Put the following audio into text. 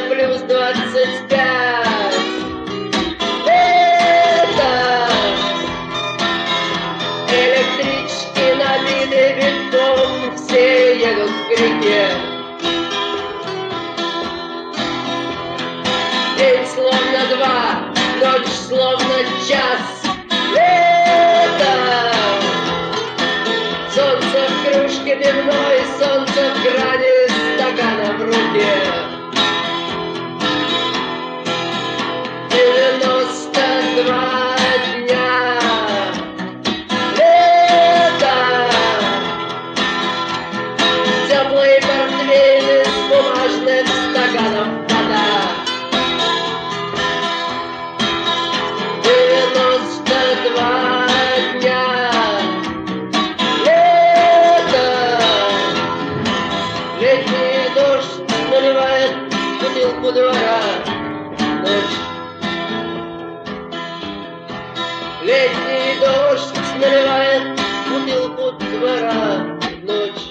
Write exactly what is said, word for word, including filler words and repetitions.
плюс двадцать пять. Лето. Электрички набиты битком, все едут к реке. День словно два, ночь словно час. Лето. Солнце в кружке пивной, солнце в грани стакана в руке. Девяносто два дня. Лето. Теплые портвейны с бумажных стаканов вода. Девяносто два дня. Лето. Летний дождь наливает бутылку двора. Ночь. Летний дождь наливает бутылку двора. Ночь.